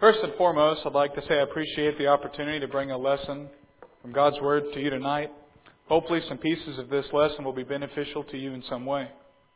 First and foremost, I'd like to say I appreciate the opportunity to bring a lesson from God's Word to you tonight. Hopefully some pieces of this lesson will be beneficial to you in some way.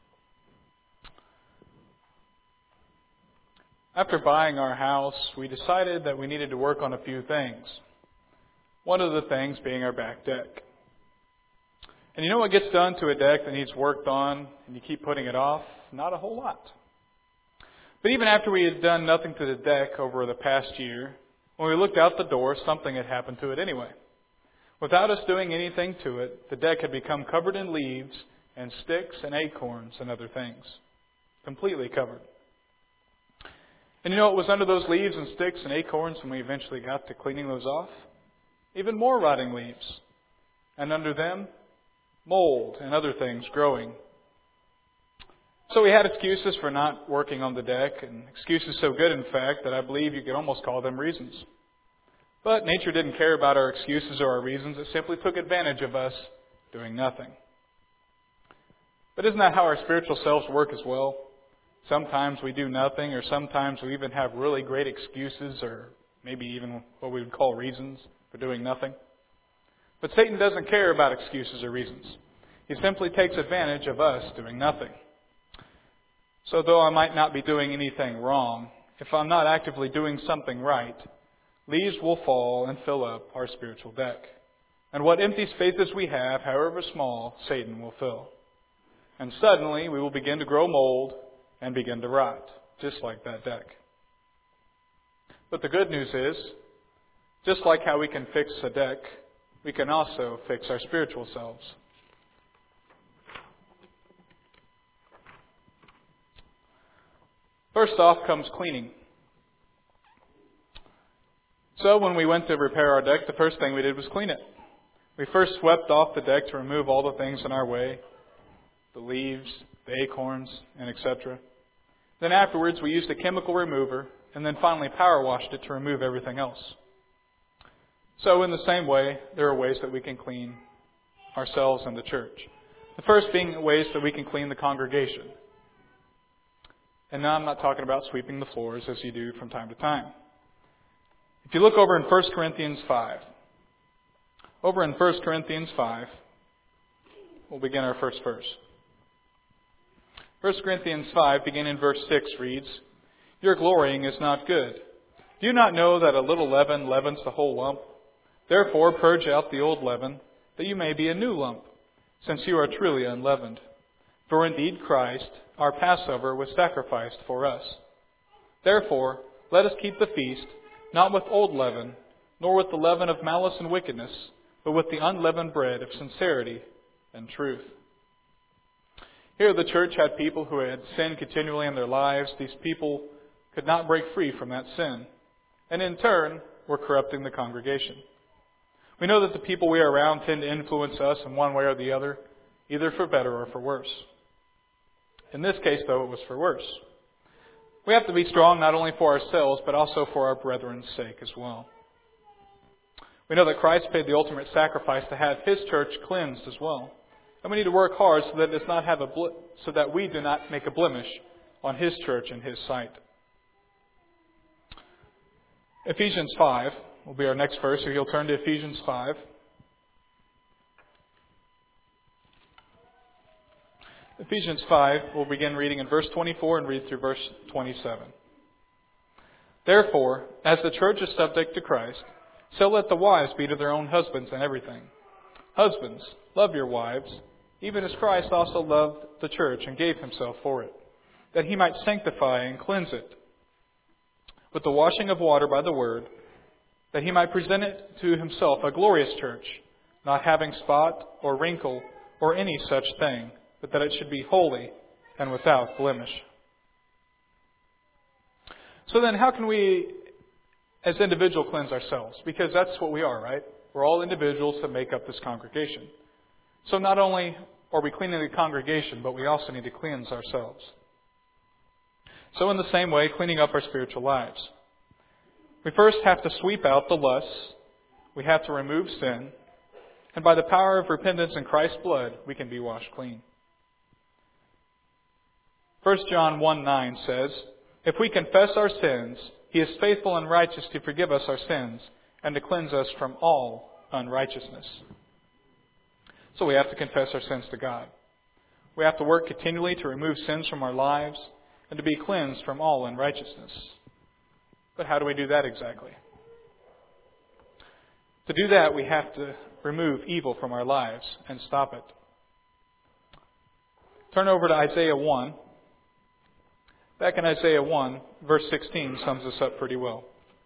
After buying our house, we decided that we needed to work on a few things. One of the things being our back deck. And you know what gets done to a deck that needs worked on and you keep putting it off? Not a whole lot. But even after we had done nothing to the deck over the past year, when we looked out the door, something had happened to it anyway. Without us doing anything to it, the deck had become covered in leaves and sticks and acorns and other things. Completely covered. And you know what was under those leaves and sticks and acorns when we eventually got to cleaning those off? Even more rotting leaves. And under them, mold and other things growing. So we had excuses for not working on the deck, and excuses so good, in fact, that I believe you could almost call them reasons. But nature didn't care about our excuses or our reasons. It simply took advantage of us doing nothing. But isn't that how our spiritual selves work as well? Sometimes we do nothing, or sometimes we even have really great excuses, or maybe even what we would call reasons for doing nothing. But Satan doesn't care about excuses or reasons. He simply takes advantage of us doing nothing. So though I might not be doing anything wrong, if I'm not actively doing something right, leaves will fall and fill up our spiritual deck. And what empty spaces we have, however small, Satan will fill. And suddenly we will begin to grow mold and begin to rot, just like that deck. But the good news is, just like how we can fix a deck, we can also fix our spiritual selves. First off comes cleaning. So when we went to repair our deck, the first thing we did was clean it. We first swept off the deck to remove all the things in our way, the leaves, the acorns, and etc. Then afterwards we used a chemical remover, and then finally power washed it to remove everything else. So in the same way, there are ways that we can clean ourselves and the church. The first being ways that we can clean the congregation. And now I'm not talking about sweeping the floors as you do from time to time. If you look over in 1 Corinthians 5. Over in 1 Corinthians 5, we'll begin our first verse. 1 Corinthians 5, beginning in verse 6, reads, "Your glorying is not good. Do you not know that a little leaven leavens the whole lump? Therefore purge out the old leaven, that you may be a new lump, since you are truly unleavened. For indeed Christ, our Passover, was sacrificed for us. Therefore, let us keep the feast, not with old leaven, nor with the leaven of malice and wickedness, but with the unleavened bread of sincerity and truth." Here the church had people who had sinned continually in their lives. These people could not break free from that sin, and in turn were corrupting the congregation. We know that the people we are around tend to influence us in one way or the other, either for better or for worse. In this case, though, it was for worse. We have to be strong not only for ourselves, but also for our brethren's sake as well. We know that Christ paid the ultimate sacrifice to have His church cleansed as well. And we need to work hard so that it does not have so that we do not make a blemish on His church in His sight. Ephesians 5 will be our next verse, so you'll turn to Ephesians 5. Ephesians 5, we'll begin reading in verse 24 and read through verse 27. "Therefore, as the church is subject to Christ, so let the wives be to their own husbands in everything. Husbands, love your wives, even as Christ also loved the church and gave Himself for it, that He might sanctify and cleanse it with the washing of water by the word, that He might present it to Himself a glorious church, not having spot or wrinkle or any such thing, but that it should be holy and without blemish." So then how can we, as individuals, cleanse ourselves? Because that's what we are, right? We're all individuals that make up this congregation. So not only are we cleaning the congregation, but we also need to cleanse ourselves. So in the same way, cleaning up our spiritual lives. We first have to sweep out the lusts. We have to remove sin. And by the power of repentance in Christ's blood, we can be washed clean. 1 John 1:9 says, "If we confess our sins, He He is faithful and righteous to forgive us our sins and to cleanse us from all unrighteousness. So we have to confess our sins to God. We have to work continually to remove sins from our lives and to be cleansed from all unrighteousness. But how do we do that exactly? To do that, we have to remove evil from our lives and stop it. Turn over to Isaiah 1. Back in Isaiah 1, verse 16 sums this up pretty well.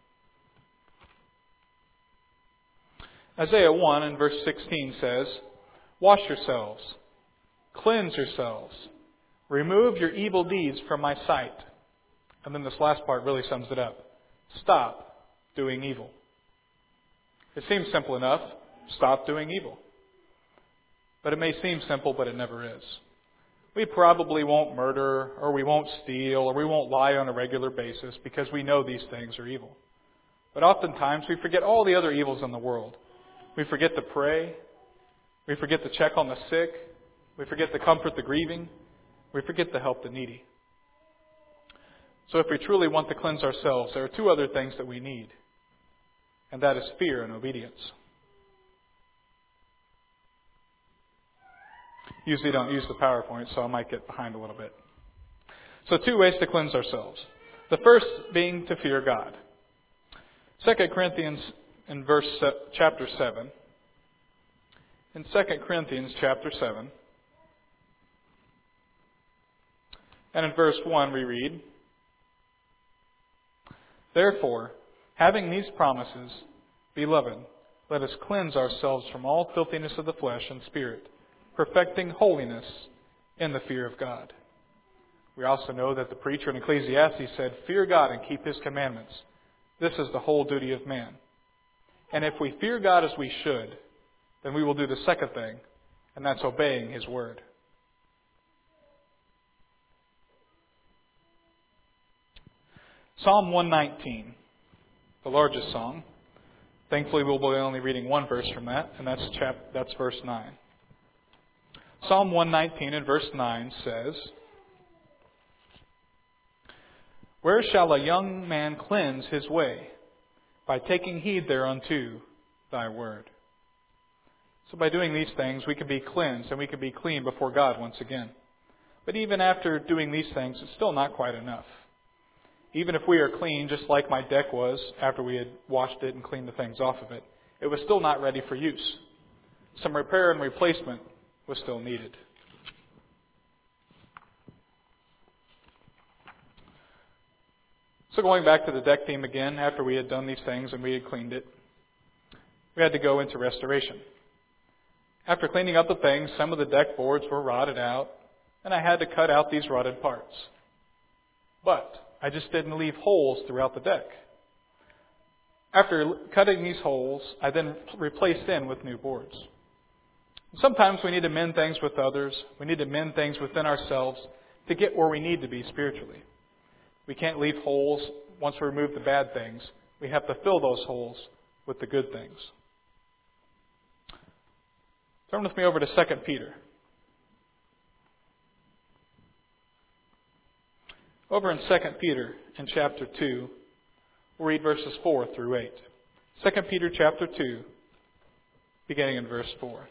Isaiah 1 and verse 16 says, "Wash yourselves, cleanse yourselves, remove your evil deeds from my sight." And then this last part really sums it up. Stop doing evil. It seems simple enough. Stop doing evil. But it may seem simple, but it never is. We probably won't murder, or we won't steal, or we won't lie on a regular basis because we know these things are evil. But oftentimes we forget all the other evils in the world. We forget to pray. We forget to check on the sick. We forget to comfort the grieving. We forget to help the needy. So if we truly want to cleanse ourselves, there are two other things that we need. And that is fear and obedience. Usually don't use the PowerPoint, so I might get behind a little bit. So 2 ways to cleanse ourselves. The first being to fear God. 2 Corinthians in chapter 7. In 2 Corinthians chapter 7. And in verse 1 we read, "Therefore, having these promises, beloved, let us cleanse ourselves from all filthiness of the flesh and spirit, perfecting holiness in the fear of God." We also know that the preacher in Ecclesiastes said, "Fear God and keep His commandments. This is the whole duty of man." And if we fear God as we should, then we will do the second thing, and that's obeying His word. Psalm 119, the largest song. Thankfully, we'll be only reading one verse from that, and that's verse 9. Psalm 119 and verse 9 says, "Where shall a young man cleanse his way? By taking heed thereunto thy word." So by doing these things, we can be cleansed and we can be clean before God once again. But even after doing these things, it's still not quite enough. Even if we are clean, just like my deck was after we had washed it and cleaned the things off of it, it was still not ready for use. Some repair and replacement was still needed. So going back to the deck theme again, after we had done these things and we had cleaned it, we had to go into restoration. After cleaning up the things, some of the deck boards were rotted out, and I had to cut out these rotted parts. But I just didn't leave holes throughout the deck. After cutting these holes, I then replaced in with new boards. Sometimes we need to mend things with others. We need to mend things within ourselves to get where we need to be spiritually. We can't leave holes once we remove the bad things. We have to fill those holes with the good things. Turn with me over to 2 Peter. Over in 2 Peter in chapter 2, we'll read verses 4 through 8. 2 Peter chapter 2, beginning in verse 4.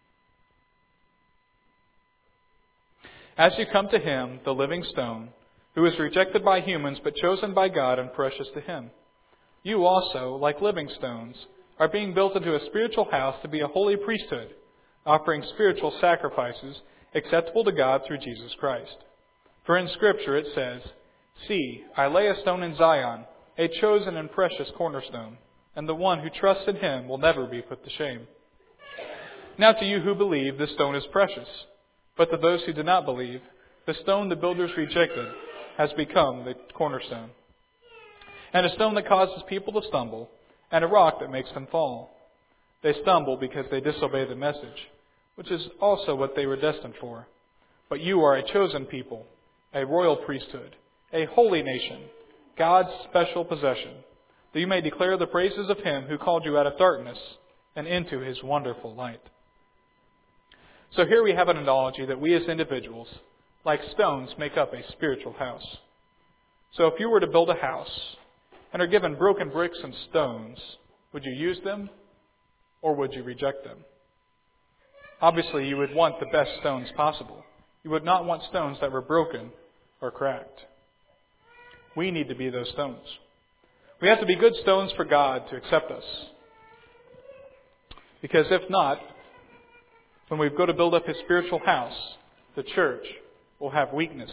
"As you come to Him, the living stone, who is rejected by humans but chosen by God and precious to Him, you also, like living stones, are being built into a spiritual house to be a holy priesthood, offering spiritual sacrifices acceptable to God through Jesus Christ. For in Scripture it says, 'See, I lay a stone in Zion, a chosen and precious cornerstone, and the one who trusts in Him will never be put to shame.' Now to you who believe, this stone is precious. But to those who do not believe, the stone the builders rejected has become the cornerstone, and a stone that causes people to stumble, and a rock that makes them fall. They stumble because they disobey the message, which is also what they were destined for. But you are a chosen people, a royal priesthood, a holy nation, God's special possession, that you may declare the praises of Him who called you out of darkness and into His wonderful light." So here we have an analogy that we as individuals, like stones, make up a spiritual house. So if you were to build a house, and are given broken bricks and stones, would you use them or would you reject them? Obviously, you would want the best stones possible. You would not want stones that were broken or cracked. We need to be those stones. We have to be good stones for God to accept us. Because if not, when we go to build up His spiritual house, the church will have weakness.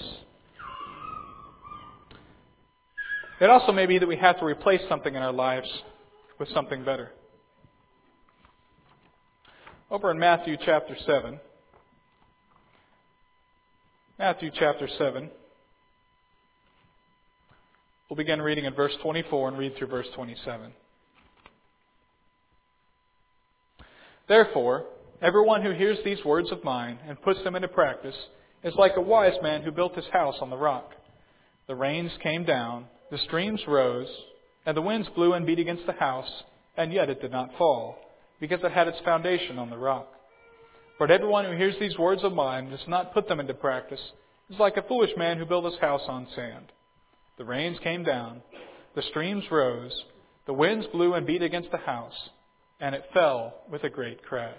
It also may be that we have to replace something in our lives with something better. Over in Matthew chapter 7. Matthew chapter 7. We'll begin reading in verse 24 and read through verse 27. Therefore, everyone who hears these words of mine and puts them into practice is like a wise man who built his house on the rock. The rains came down, the streams rose, and the winds blew and beat against the house, and yet it did not fall, because it had its foundation on the rock. But everyone who hears these words of mine and does not put them into practice is like a foolish man who built his house on sand. The rains came down, the streams rose, the winds blew and beat against the house, and it fell with a great crash.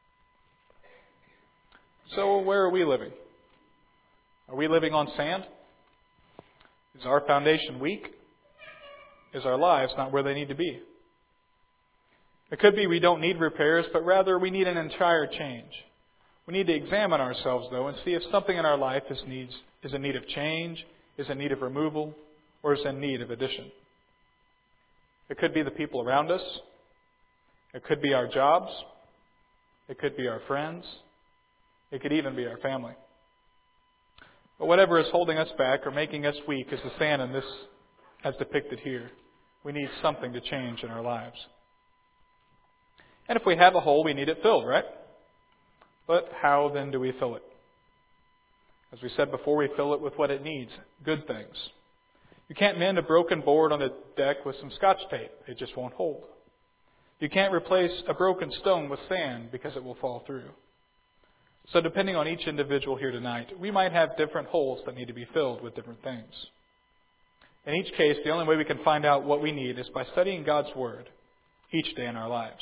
So where are we living? Are we living on sand? Is our foundation weak? Is our lives not where they need to be? It could be we don't need repairs, but rather we need an entire change. We need to examine ourselves, though, and see if something in our life is in need of change, is in need of removal, or is in need of addition. It could be the people around us. It could be our jobs. It could be our friends. It could even be our family. But whatever is holding us back or making us weak is the sand in this, as depicted here. We need something to change in our lives. And if we have a hole, we need it filled, right? But how then do we fill it? As we said before, we fill it with what it needs, good things. You can't mend a broken board on a deck with some Scotch tape. It just won't hold. You can't replace a broken stone with sand because it will fall through. So depending on each individual here tonight, we might have different holes that need to be filled with different things. In each case, the only way we can find out what we need is by studying God's Word each day in our lives.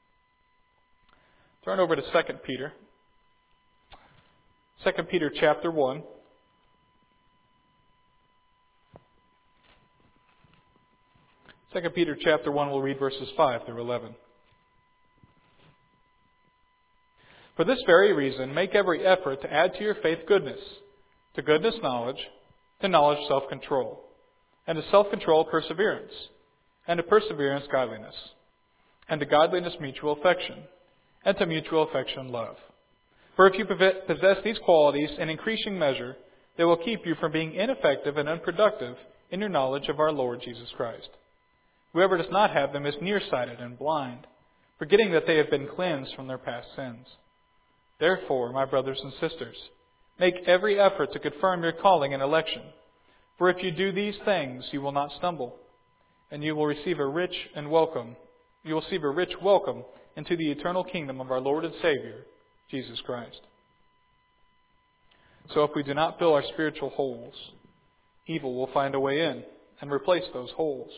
Turn over to 2 Peter. 2 Peter chapter 1. 2 Peter chapter 1, we'll read verses 5 through 11. For this very reason, make every effort to add to your faith goodness, to goodness knowledge, to knowledge self-control, and to self-control perseverance, and to perseverance godliness, and to godliness mutual affection, and to mutual affection love. For if you possess these qualities in increasing measure, they will keep you from being ineffective and unproductive in your knowledge of our Lord Jesus Christ. Whoever does not have them is nearsighted and blind, forgetting that they have been cleansed from their past sins. Therefore, my brothers and sisters, make every effort to confirm your calling and election. For if you do these things, you will not stumble, and you will receive a rich welcome into the eternal kingdom of our Lord and Savior, Jesus Christ. So if we do not fill our spiritual holes, evil will find a way in and replace those holes.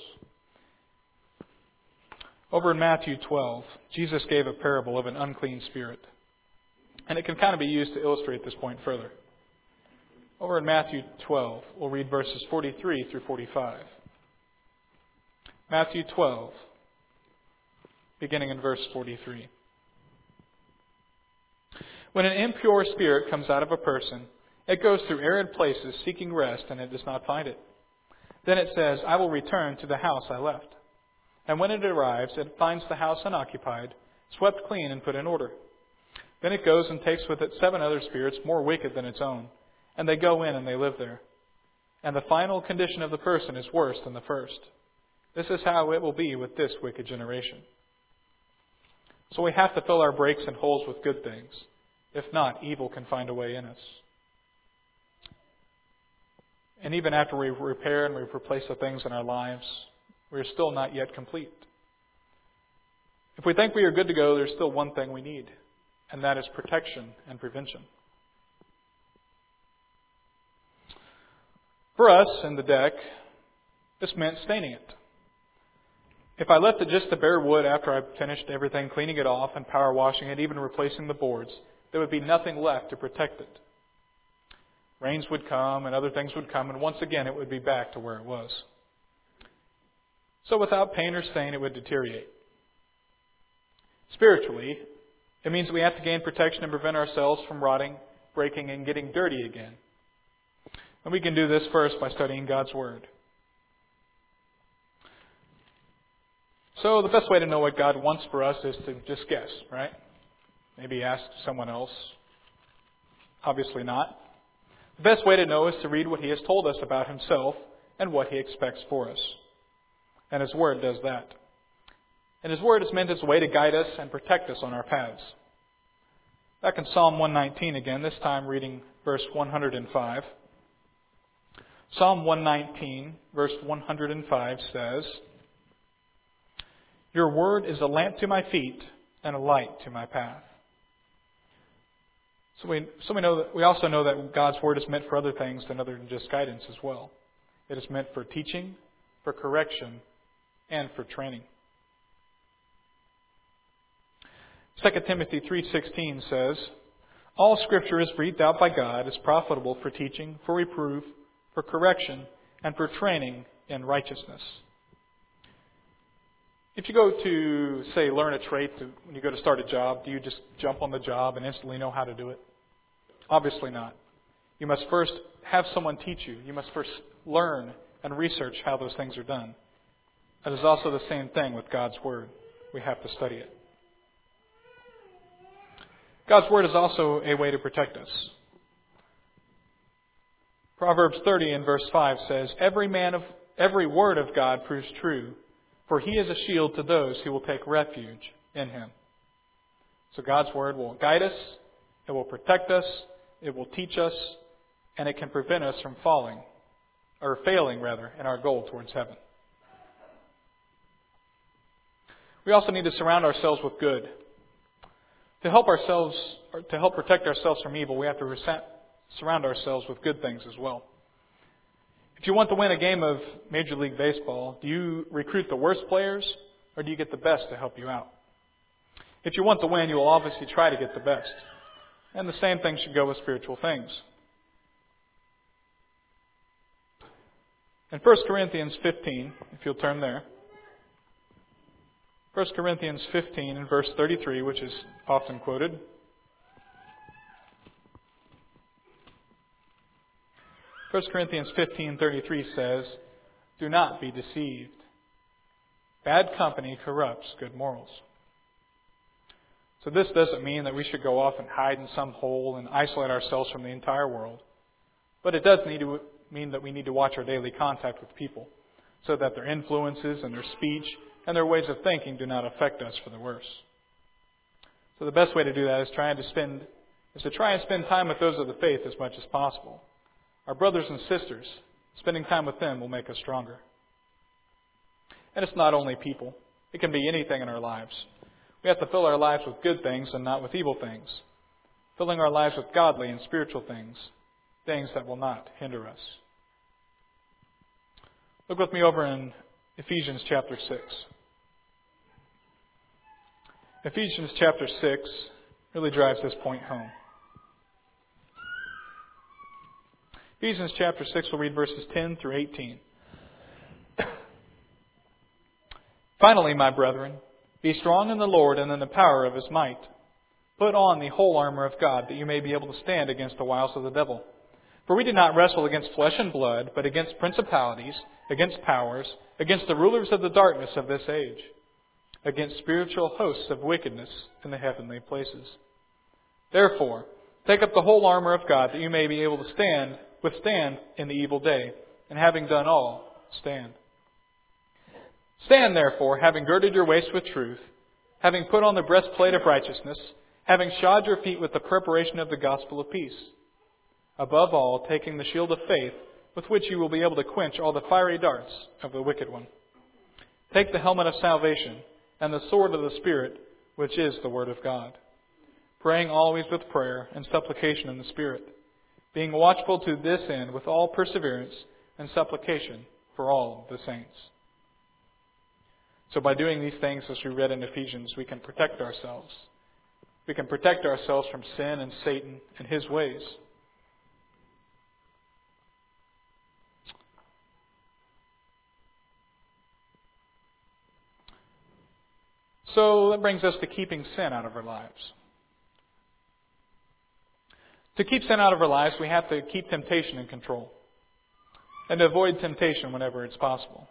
Over in Matthew 12, Jesus gave a parable of an unclean spirit. And it can kind of be used to illustrate this point further. Over in Matthew 12, we'll read verses 43 through 45. Matthew 12, beginning in verse 43. When an impure spirit comes out of a person, it goes through arid places seeking rest, and it does not find it. Then it says, I will return to the house I left. And when it arrives, it finds the house unoccupied, swept clean and put in order. Then it goes and takes with it 7 other spirits more wicked than its own, and they go in and they live there. And the final condition of the person is worse than the first. This is how it will be with this wicked generation. So we have to fill our breaks and holes with good things. If not, evil can find a way in us. And even after we repair and we replace the things in our lives, we are still not yet complete. If we think we are good to go, there's still one thing we need, and that is protection and prevention. For us in the deck, this meant staining it. If I left it just to bare wood after I finished everything, cleaning it off and power washing it, even replacing the boards, there would be nothing left to protect it. Rains would come and other things would come, and once again it would be back to where it was. So without paint or stain, it would deteriorate. Spiritually, it means we have to gain protection and prevent ourselves from rotting, breaking, and getting dirty again. And we can do this first by studying God's Word. So the best way to know what God wants for us is to just guess, right? Maybe ask someone else. Obviously not. The best way to know is to read what He has told us about Himself and what He expects for us. And His Word does that. And His Word is meant as a way to guide us and protect us on our paths. Back in Psalm 119 again, this time reading verse 105. Psalm 119, verse 105 says, "Your word is a lamp to my feet and a light to my path." So we also know that God's Word is meant for other things than other than just guidance as well. It is meant for teaching, for correction, and for training. 2 Timothy 3:16 says, "All Scripture is breathed out by God, is profitable for teaching, for reproof, for correction, and for training in righteousness." If you go to, say, learn a trade when you go to start a job, do you just jump on the job and instantly know how to do it? Obviously not. You must first have someone teach you. You must first learn and research how those things are done. It is also the same thing with God's Word. We have to study it. God's Word is also a way to protect us. Proverbs 30 and verse 5 says, every word of God proves true, for He is a shield to those who will take refuge in Him. So God's Word will guide us, it will protect us, it will teach us, and it can prevent us from failing in our goal towards heaven. We also need to surround ourselves with good. To help protect ourselves from evil, we have to surround ourselves with good things as well. If you want to win a game of Major League Baseball, do you recruit the worst players or do you get the best to help you out? If you want to win, you will obviously try to get the best. And the same thing should go with spiritual things. In 1 Corinthians 15, if you'll turn there. 1 Corinthians 15 and verse 33, which is often quoted. 1 Corinthians 15:33 says, "Do not be deceived. Bad company corrupts good morals." So this doesn't mean that we should go off and hide in some hole and isolate ourselves from the entire world. But it does mean that we need to watch our daily contact with people so that their influences and their speech and their ways of thinking do not affect us for the worse. So the best way to do that is to try and spend time with those of the faith as much as possible. Our brothers and sisters, spending time with them will make us stronger. And it's not only people. It can be anything in our lives. We have to fill our lives with good things and not with evil things. Filling our lives with godly and spiritual things. Things that will not hinder us. Look with me over in Ephesians chapter 6. Ephesians chapter 6 really drives this point home. Ephesians chapter 6, we'll read verses 10 through 18. "Finally, my brethren, be strong in the Lord and in the power of His might. Put on the whole armor of God, that you may be able to stand against the wiles of the devil. For we do not wrestle against flesh and blood, but against principalities, against powers, against the rulers of the darkness of this age, against spiritual hosts of wickedness in the heavenly places. Therefore, take up the whole armor of God, that you may be able to withstand in the evil day, and having done all, stand. Stand therefore, having girded your waist with truth, having put on the breastplate of righteousness, having shod your feet with the preparation of the gospel of peace. Above all, taking the shield of faith, with which you will be able to quench all the fiery darts of the wicked one. Take the helmet of salvation and the sword of the Spirit, which is the Word of God, praying always with prayer and supplication in the Spirit, being watchful to this end with all perseverance and supplication for all the saints." So by doing these things, as we read in Ephesians, we can protect ourselves. We can protect ourselves from sin and Satan and his ways. So that brings us to keeping sin out of our lives. To keep sin out of our lives, we have to keep temptation in control and to avoid temptation whenever it's possible.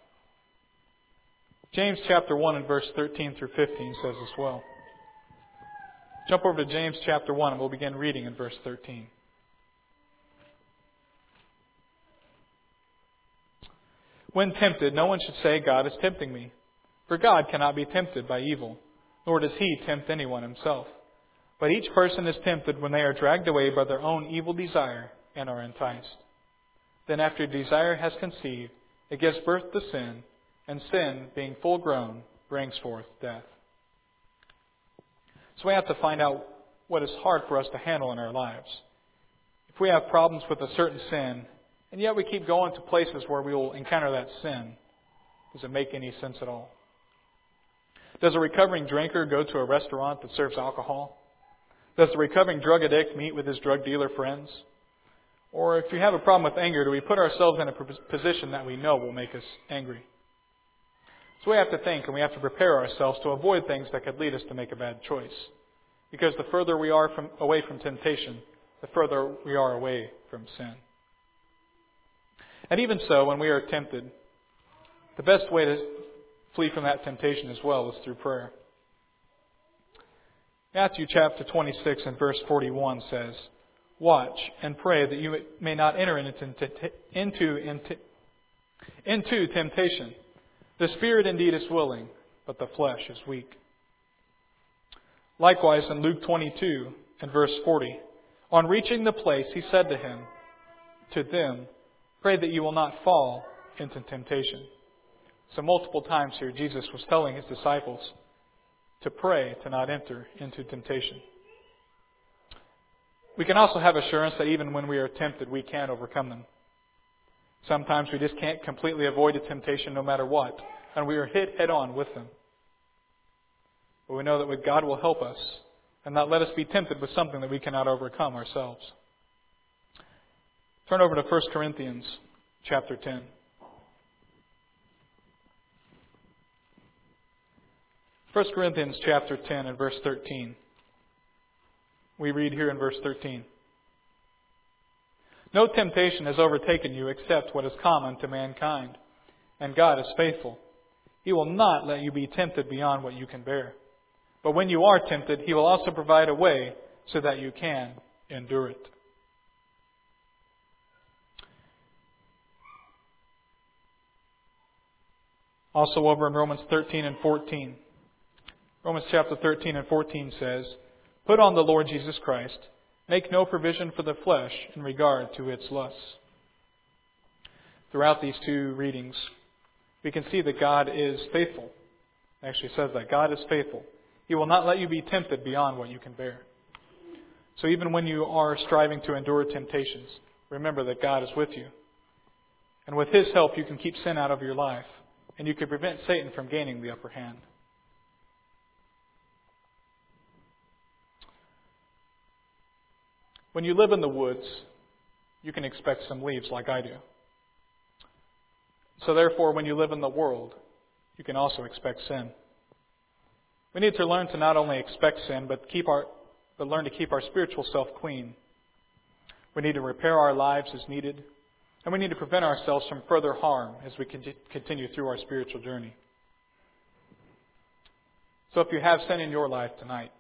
James chapter 1 and verse 13 through 15 says as well. Jump over to James chapter 1 and we'll begin reading in verse 13. When tempted, no one should say, God is tempting me. For God cannot be tempted by evil, nor does He tempt anyone Himself. But each person is tempted when they are dragged away by their own evil desire and are enticed. Then after desire has conceived, it gives birth to sin, and sin, being full grown, brings forth death. So we have to find out what is hard for us to handle in our lives. If we have problems with a certain sin, and yet we keep going to places where we will encounter that sin, does it make any sense at all? Does a recovering drinker go to a restaurant that serves alcohol? Does the recovering drug addict meet with his drug dealer friends? Or if you have a problem with anger, do we put ourselves in a position that we know will make us angry? So we have to think and we have to prepare ourselves to avoid things that could lead us to make a bad choice. Because the further we are away from temptation, the further we are away from sin. And even so, when we are tempted, the best way to flee from that temptation as well is through prayer. Matthew chapter 26 and verse 41 says, Watch and pray that you may not enter into temptation. The spirit indeed is willing, but the flesh is weak. Likewise in Luke 22 and verse 40, on reaching the place he said to them, Pray that you will not fall into temptation. So multiple times here Jesus was telling His disciples to pray to not enter into temptation. We can also have assurance that even when we are tempted, we can overcome them. Sometimes we just can't completely avoid a temptation no matter what, and we are hit head on with them. But we know that God will help us and not let us be tempted with something that we cannot overcome ourselves. Turn over to 1 Corinthians chapter 10. 1 Corinthians chapter 10 and verse 13. We read here in verse 13. No temptation has overtaken you except what is common to mankind, and God is faithful. He will not let you be tempted beyond what you can bear. But when you are tempted, He will also provide a way so that you can endure it. Also over in Romans 13 and 14. Romans chapter 13 and 14 says, Put on the Lord Jesus Christ. Make no provision for the flesh in regard to its lusts. Throughout these two readings, we can see that God is faithful. It actually says that God is faithful. He will not let you be tempted beyond what you can bear. So even when you are striving to endure temptations, remember that God is with you. And with His help, you can keep sin out of your life. And you can prevent Satan from gaining the upper hand. When you live in the woods, you can expect some leaves like I do. So therefore, when you live in the world, you can also expect sin. We need to learn to not only expect sin, but learn to keep our spiritual self clean. We need to repair our lives as needed, and we need to prevent ourselves from further harm as we continue through our spiritual journey. So if you have sin in your life tonight,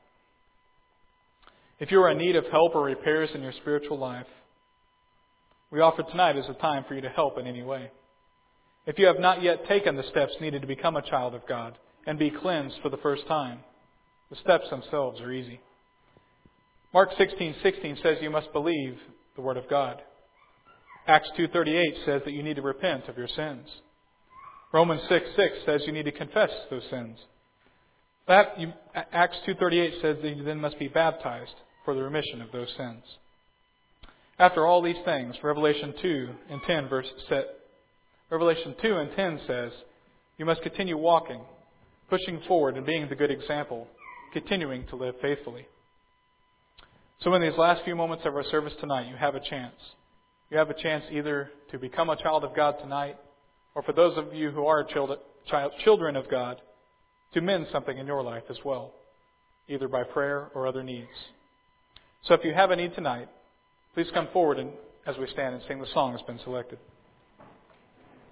if you are in need of help or repairs in your spiritual life, we offer tonight as a time for you to help in any way. If you have not yet taken the steps needed to become a child of God and be cleansed for the first time, the steps themselves are easy. Mark 16:16 says you must believe the Word of God. Acts 2:38 says that you need to repent of your sins. Romans 6:6 says you need to confess those sins. Acts 2:38 says that you then must be baptized for the remission of those sins. After all these things, Revelation 2 and 10 says, you must continue walking pushing forward and being the good example, continuing to live faithfully. So in these last few moments of our service tonight, you have a chance. You have a chance either to become a child of God tonight, or for those of you who are children of God, to mend something in your life as well, either by prayer or other needs. So if you have a need tonight, please come forward and as we stand and sing the song that's been selected.